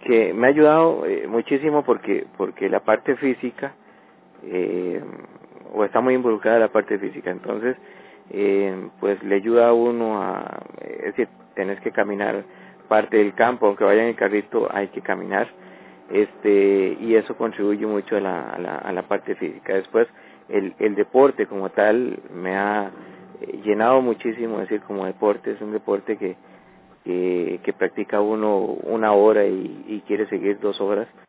que me ha ayudado muchísimo porque la parte física, o está muy involucrada la parte física, entonces pues le ayuda a uno es decir, tenés que caminar parte del campo, aunque vaya en el carrito hay que caminar, y eso contribuye mucho a la parte física. Después el deporte como tal me ha llenado muchísimo, es decir, como deporte, es un deporte que practica uno 1 hora y quiere seguir 2 horas,